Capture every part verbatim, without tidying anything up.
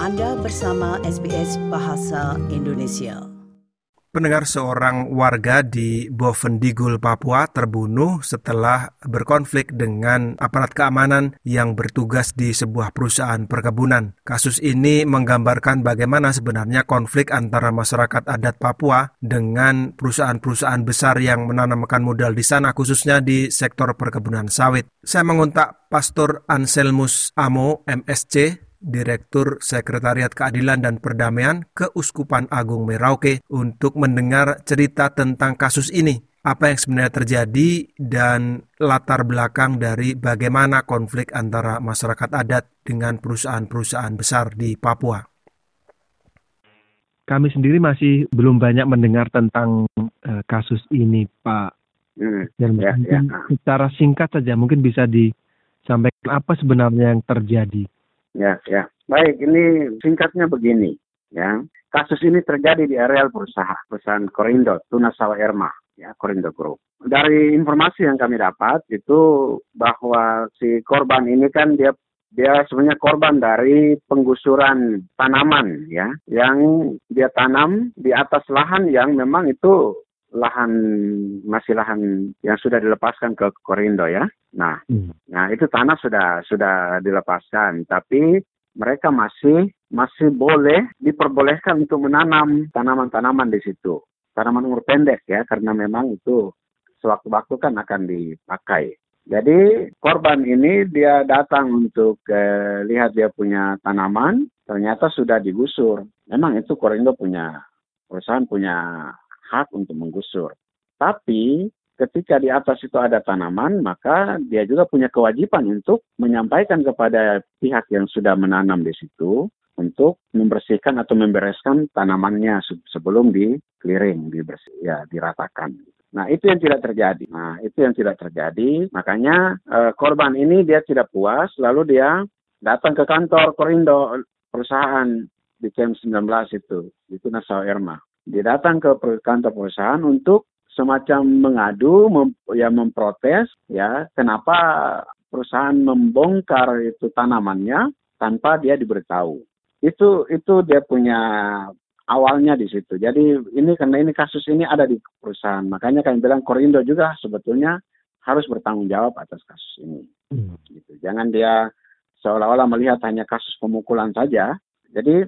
Anda bersama S B S Bahasa Indonesia. Pendengar, seorang warga di Bovendigul, Papua terbunuh setelah berkonflik dengan aparat keamanan yang bertugas di sebuah perusahaan perkebunan. Kasus ini menggambarkan bagaimana sebenarnya konflik antara masyarakat adat Papua dengan perusahaan-perusahaan besar yang menanamkan modal di sana, khususnya di sektor perkebunan sawit. Saya mengontak Pastor Anselmus Amo, M S C, Direktur Sekretariat Keadilan dan Perdamaian Keuskupan Agung Merauke, untuk mendengar cerita tentang kasus ini. Apa yang sebenarnya terjadi dan latar belakang dari bagaimana konflik antara masyarakat adat dengan perusahaan-perusahaan besar di Papua. Kami sendiri masih belum banyak mendengar tentang uh, kasus ini, Pak. Hmm, Dan ya, mungkin ya. secara singkat saja mungkin bisa disampaikan apa sebenarnya yang terjadi. Ya, ya. Baik, ini singkatnya begini, ya. Kasus ini terjadi di areal perusahaan, perusahaan Korindo, Tuna Sawa Erma, ya, Korindo Group. Dari informasi yang kami dapat itu bahwa si korban ini kan dia dia sebenarnya korban dari penggusuran tanaman, ya, yang dia tanam di atas lahan yang memang itu lahan masih lahan yang sudah dilepaskan ke Korindo, ya. Nah, hmm. nah itu tanah sudah sudah dilepaskan, tapi mereka masih masih boleh diperbolehkan untuk menanam tanaman-tanaman di situ, tanaman umur pendek, ya, karena memang itu sewaktu-waktu kan akan dipakai. Jadi korban ini dia datang untuk eh, lihat dia punya tanaman, ternyata sudah digusur. Memang itu Korindo punya perusahaan punya hak untuk menggusur. Tapi ketika di atas itu ada tanaman, maka dia juga punya kewajiban untuk menyampaikan kepada pihak yang sudah menanam di situ untuk membersihkan atau membereskan tanamannya sebelum di-clearing, dibersih, ya, diratakan. Nah, itu yang tidak terjadi. Nah, itu yang tidak terjadi. Makanya eh, korban ini dia tidak puas, lalu dia datang ke kantor Korindo perusahaan di Camp sembilan belas itu, itu Tuna Sawa Erma. Dia datang ke kantor perusahaan untuk semacam mengadu, mem, ya memprotes, ya, kenapa perusahaan membongkar itu tanamannya tanpa dia diberitahu. Itu itu dia punya awalnya di situ. Jadi ini karena ini kasus ini ada di perusahaan, makanya kami bilang Korindo juga sebetulnya harus bertanggung jawab atas kasus ini. Hmm. Gitu. Jangan dia seolah-olah melihat hanya kasus pemukulan saja. Jadi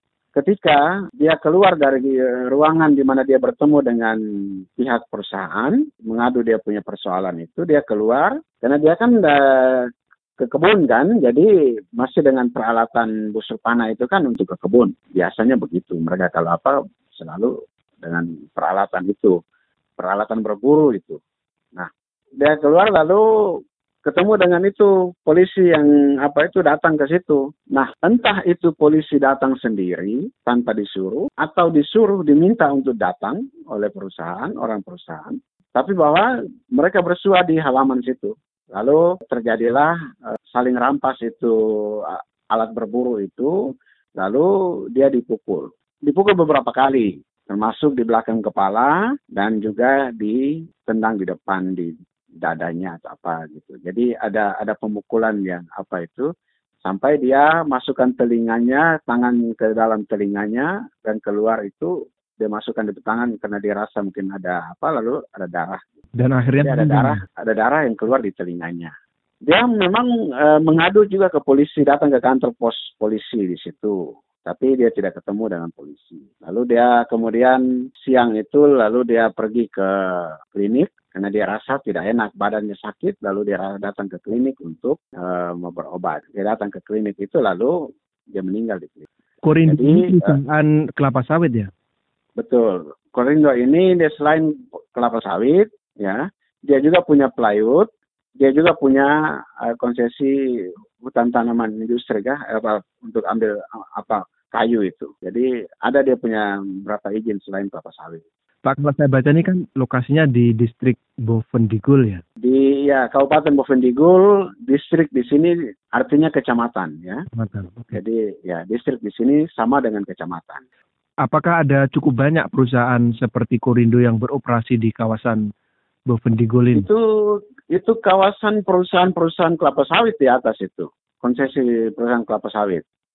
ketika dia keluar dari ruangan di mana dia bertemu dengan pihak perusahaan, mengadu dia punya persoalan itu, dia keluar, karena dia kan uh, ke kebun kan, jadi masih dengan peralatan busur panah itu kan untuk ke kebun. Biasanya begitu, mereka kalau apa selalu dengan peralatan itu, peralatan berburu itu. Nah, dia keluar lalu ketemu dengan itu polisi yang apa itu datang ke situ. Nah, entah itu polisi datang sendiri tanpa disuruh atau disuruh diminta untuk datang oleh perusahaan, orang perusahaan. Tapi bahwa mereka bersua di halaman situ. Lalu terjadilah uh, saling rampas itu uh, alat berburu itu. Lalu dia dipukul. Dipukul beberapa kali, termasuk di belakang kepala dan juga ditendang di depan di dadanya atau apa gitu. Jadi ada ada pemukulan yang apa itu sampai dia masukkan telinganya, tangan ke dalam telinganya dan keluar itu dia masukkan di tangan karena dia rasa mungkin ada apa lalu ada darah. Dan akhirnya ada darah, ada darah yang keluar di telinganya. Dia memang e, mengadu juga ke polisi, datang ke kantor pos polisi di situ. Tapi dia tidak ketemu dengan polisi. Lalu dia kemudian siang itu lalu dia pergi ke klinik karena dia rasa tidak enak, badannya sakit, lalu dia datang ke klinik untuk uh, mau berobat. Dia datang ke klinik itu lalu dia meninggal di klinik. Korindo ini perusahaan uh, kelapa sawit ya? Betul. Korindo ini dia selain kelapa sawit, ya, dia juga punya plywood, dia juga punya uh, konsesi hutan tanaman industri kah, apa untuk ambil apa kayu itu. Jadi ada dia punya berapa izin selain kelapa sawit. Pak, kalau saya baca ini kan lokasinya di distrik Bovendigul ya? Di ya Kabupaten Bovendigul, distrik di sini artinya kecamatan ya. Kecamatan. Okay. Jadi ya distrik di sini sama dengan kecamatan. Apakah ada cukup banyak perusahaan seperti Korindo yang beroperasi di kawasan Bovendigul ini? Itu itu kawasan perusahaan-perusahaan kelapa sawit di atas itu. Konsesi perusahaan kelapa sawit.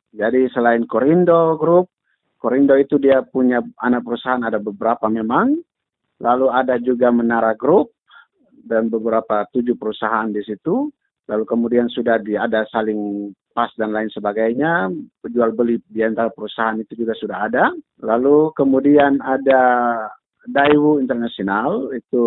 Jadi selain Korindo Group, Korindo itu dia punya anak perusahaan ada beberapa memang, lalu ada juga Menara Group dan beberapa tujuh perusahaan di situ, lalu kemudian sudah di, ada saling pas dan lain sebagainya, jual beli di antara perusahaan itu juga sudah ada, lalu kemudian ada Daewoo International itu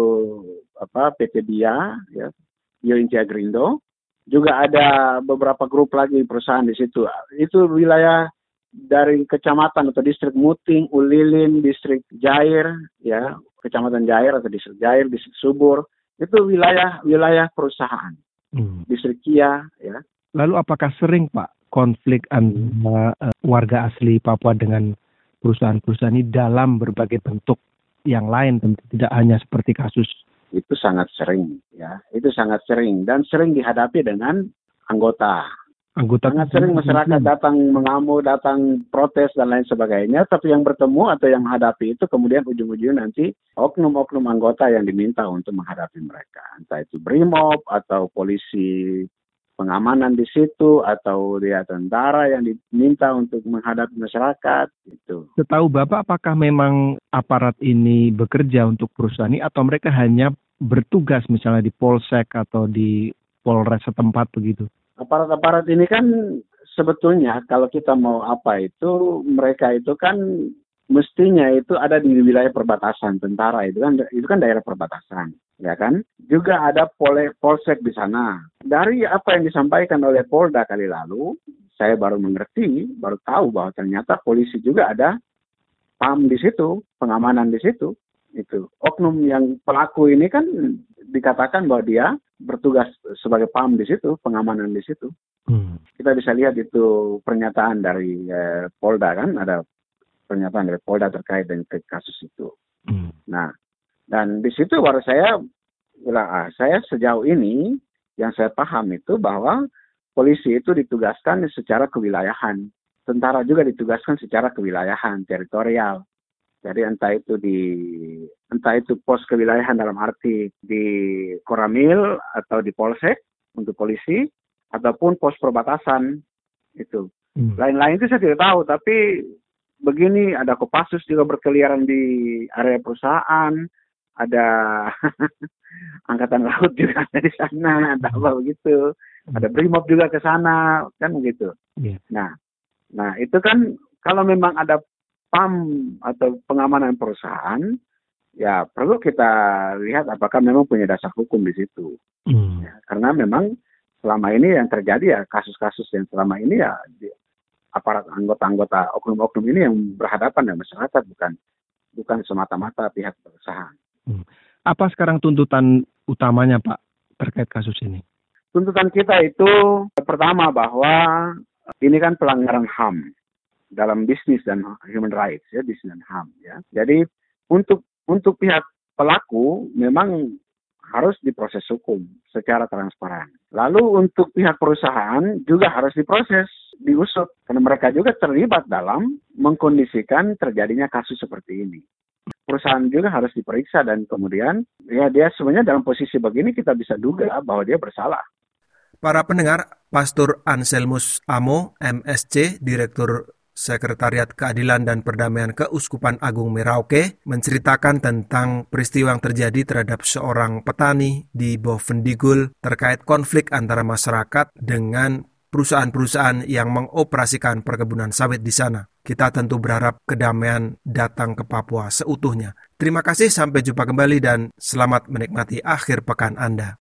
apa P T Bia ya, Bio Intia Grindo, juga ada beberapa grup lagi perusahaan di situ. Itu wilayah dari kecamatan atau distrik Muting, Ulilin, distrik Jair ya, kecamatan Jair atau distrik Jair, distrik Subur, itu wilayah wilayah perusahaan. Hmm. Distrik Kia ya. Lalu apakah sering Pak konflik antara uh, warga asli Papua dengan perusahaan-perusahaan ini dalam berbagai bentuk yang lain, tentu tidak hanya seperti kasus? Itu sangat sering ya, itu sangat sering dan sering dihadapi dengan anggota. Anggota sangat sering masyarakat hmm. datang mengamuk, datang protes dan lain sebagainya, tapi yang bertemu atau yang menghadapi itu kemudian ujung-ujungnya nanti oknum-oknum anggota yang diminta untuk menghadapi mereka, entah itu BRIMOB atau polisi pengamanan di situ atau dia tentara yang diminta untuk menghadapi masyarakat itu. Setahu Bapak, apakah memang aparat ini bekerja untuk perusahaan ini atau mereka hanya bertugas misalnya di Polsek atau di Polres setempat begitu? Aparat-aparat ini kan sebetulnya kalau kita mau apa itu mereka itu kan mestinya itu ada di wilayah perbatasan, tentara itu kan itu kan daerah perbatasan, ya kan? Juga ada pole, polsek di sana. Dari apa yang disampaikan oleh Polda kali lalu, saya baru mengerti, baru tahu bahwa ternyata polisi juga ada P A M di situ, pengamanan di situ. Itu oknum yang pelaku ini kan dikatakan bahwa dia bertugas sebagai P A M di situ, pengamanan di situ. Hmm. Kita bisa lihat itu pernyataan dari eh, Polda kan, ada pernyataan dari Polda terkait dengan kasus itu. Hmm. Nah, dan di situ baru saya bilang, ah, saya sejauh ini yang saya paham itu bahwa polisi itu ditugaskan secara kewilayahan, tentara juga ditugaskan secara kewilayahan, teritorial. Jadi entah itu di entah itu pos kewilayahan dalam arti di Koramil atau di Polsek untuk polisi ataupun pos perbatasan itu. Hmm. Lain-lain itu saya tidak tahu, tapi begini ada Kopassus juga berkeliaran di area perusahaan, ada Angkatan Laut juga ada di sana, ada apa begitu. Ada BRIMOB juga ke sana, kan begitu. Yeah. Nah, nah itu kan kalau memang ada P A M atau pengamanan perusahaan, ya perlu kita lihat apakah memang punya dasar hukum di situ. Mm. Ya, karena memang selama ini yang terjadi ya kasus-kasus yang selama ini ya di, aparat anggota-anggota oknum-oknum ini yang berhadapan dengan masyarakat, bukan bukan semata-mata pihak perusahaan. Mm. Apa sekarang tuntutan utamanya Pak terkait kasus ini? Tuntutan kita itu pertama bahwa ini kan pelanggaran H A M dalam bisnis dan human rights ya, bisnis dan H A M ya. Jadi untuk untuk pihak pelaku memang harus diproses hukum secara transparan. Lalu untuk pihak perusahaan juga harus diproses, diusut karena mereka juga terlibat dalam mengkondisikan terjadinya kasus seperti ini. Perusahaan juga harus diperiksa dan kemudian ya dia sebenarnya dalam posisi begini kita bisa duga bahwa dia bersalah. Para pendengar, Pastor Anselmus Amo, M S C, Direktur Sekretariat Keadilan dan Perdamaian Keuskupan Agung Merauke, menceritakan tentang peristiwa yang terjadi terhadap seorang petani di Bovendigul terkait konflik antara masyarakat dengan perusahaan-perusahaan yang mengoperasikan perkebunan sawit di sana. Kita tentu berharap kedamaian datang ke Papua seutuhnya. Terima kasih, sampai jumpa kembali dan selamat menikmati akhir pekan Anda.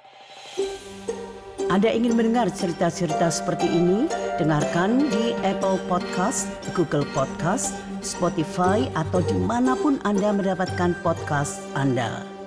Anda ingin mendengar cerita-cerita seperti ini? Dengarkan di Apple Podcast, Google Podcast, Spotify, atau dimanapun Anda mendapatkan podcast Anda.